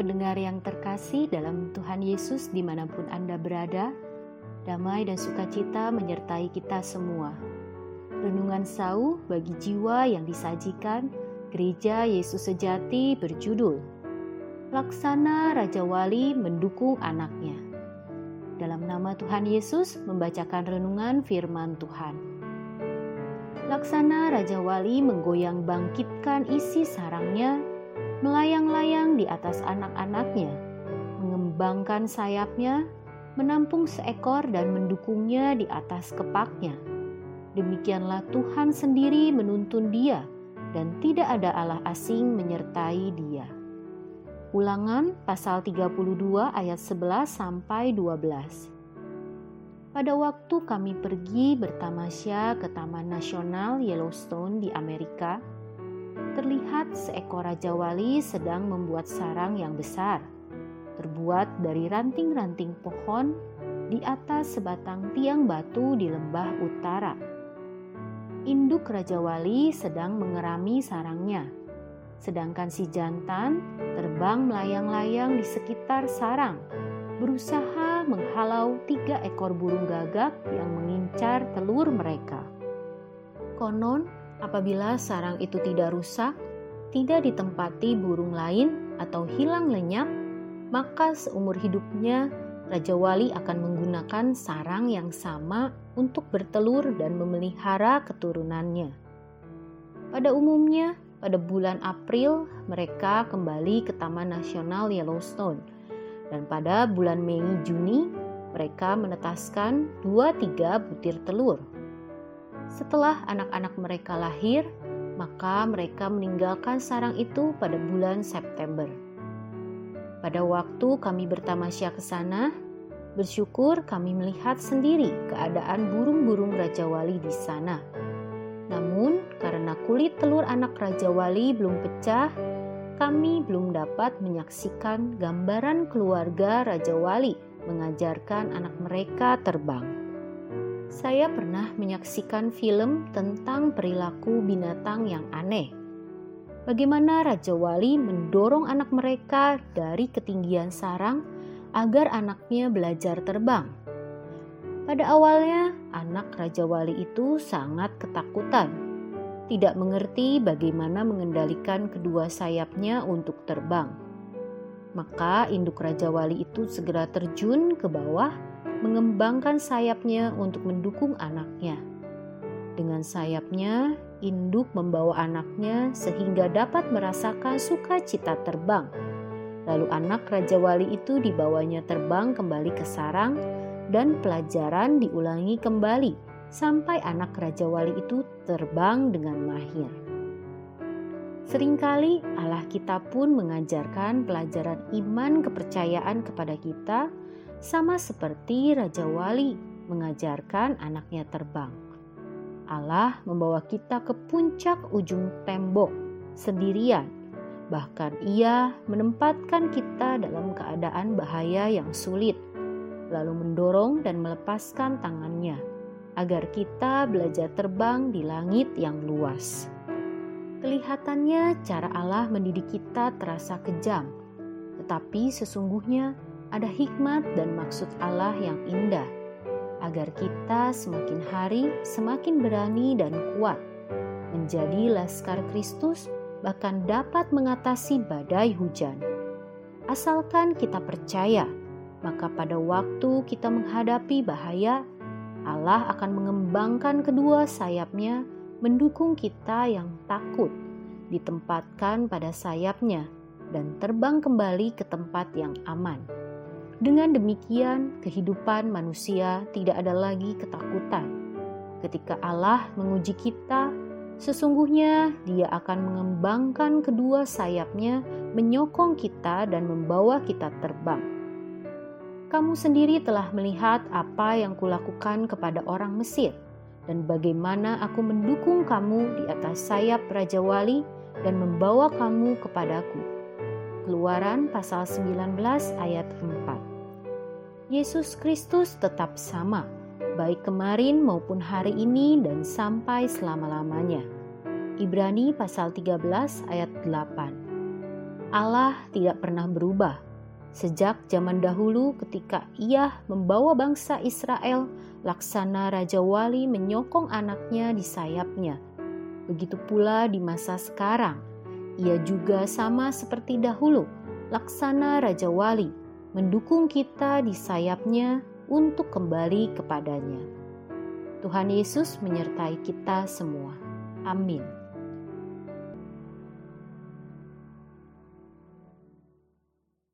pendengar yang terkasih dalam Tuhan Yesus dimanapun Anda berada, damai dan sukacita menyertai kita semua. Renungan sauh bagi jiwa yang disajikan Gereja Yesus Sejati berjudul Laksana Raja Wali Mendukung Anaknya. Dalam nama Tuhan Yesus membacakan renungan firman Tuhan. Laksana Raja Wali menggoyang bangkitkan isi sarangnya, melayang-layang di atas anak-anaknya, mengembangkan sayapnya, menampung seekor dan mendukungnya di atas kepaknya. Demikianlah Tuhan sendiri menuntun dia, dan tidak ada Allah asing menyertai dia. Ulangan pasal 32 ayat 11 sampai 12. Pada waktu kami pergi bertamasya ke Taman Nasional Yellowstone di Amerika, terlihat seekor Raja Wali sedang membuat sarang yang besar, terbuat dari ranting-ranting pohon di atas sebatang tiang batu di lembah utara. Induk Raja Wali sedang mengerami sarangnya, sedangkan si jantan terbang melayang-layang di sekitar sarang, berusaha menghalau 3 ekor burung gagak yang mengincar telur mereka. Konon, apabila sarang itu tidak rusak, tidak ditempati burung lain atau hilang lenyap, maka seumur hidupnya Raja Wali akan menggunakan sarang yang sama untuk bertelur dan memelihara keturunannya. Pada umumnya, pada bulan April mereka kembali ke Taman Nasional Yellowstone, dan pada bulan Mei-Juni mereka menetaskan 2-3 butir telur. Setelah anak-anak mereka lahir, maka mereka meninggalkan sarang itu pada bulan September. Pada waktu kami bertamasya ke sana, bersyukur kami melihat sendiri keadaan burung-burung Raja Wali di sana. Namun, karena kulit telur anak Raja Wali belum pecah, kami belum dapat menyaksikan gambaran keluarga Raja Wali mengajarkan anak mereka terbang. Saya pernah menyaksikan film tentang perilaku binatang yang aneh. Bagaimana Raja Wali mendorong anak mereka dari ketinggian sarang agar anaknya belajar terbang. Pada awalnya, anak Raja Wali itu sangat ketakutan, tidak mengerti bagaimana mengendalikan kedua sayapnya untuk terbang. Maka induk Raja Wali itu segera terjun ke bawah, mengembangkan sayapnya untuk mendukung anaknya. Dengan sayapnya, induk membawa anaknya sehingga dapat merasakan sukacita terbang. Lalu anak Raja Wali itu dibawanya terbang kembali ke sarang dan pelajaran diulangi kembali sampai anak Raja Wali itu terbang dengan mahir. Seringkali Allah kita pun mengajarkan pelajaran iman kepercayaan kepada kita, sama seperti Raja Wali mengajarkan anaknya terbang. Allah membawa kita ke puncak ujung tembok sendirian. Bahkan Ia menempatkan kita dalam keadaan bahaya yang sulit, lalu mendorong dan melepaskan tangannya, agar kita belajar terbang di langit yang luas. Kelihatannya cara Allah mendidik kita terasa kejam, tetapi sesungguhnya ada hikmat dan maksud Allah yang indah, agar kita semakin hari semakin berani dan kuat, menjadi laskar Kristus, bahkan dapat mengatasi badai hujan. Asalkan kita percaya, maka pada waktu kita menghadapi bahaya, Allah akan mengembangkan kedua sayapnya, mendukung kita yang takut, ditempatkan pada sayapnya, dan terbang kembali ke tempat yang aman. Dengan demikian, kehidupan manusia tidak ada lagi ketakutan. Ketika Allah menguji kita, sesungguhnya Dia akan mengembangkan kedua sayapnya, menyokong kita dan membawa kita terbang. Kamu sendiri telah melihat apa yang kulakukan kepada orang Mesir, dan bagaimana aku mendukung kamu di atas sayap Raja Wali dan membawa kamu kepadaku. Keluaran pasal 19 ayat 4. Yesus Kristus tetap sama, baik kemarin maupun hari ini dan sampai selama-lamanya. Ibrani pasal 13 ayat 8. Allah tidak pernah berubah. Sejak zaman dahulu ketika Ia membawa bangsa Israel, laksana Raja Wali menyokong anaknya di sayapnya. Begitu pula di masa sekarang, Ia juga sama seperti dahulu, laksana Raja Wali, mendukung kita di sayapnya untuk kembali kepadanya. Tuhan Yesus menyertai kita semua. Amin.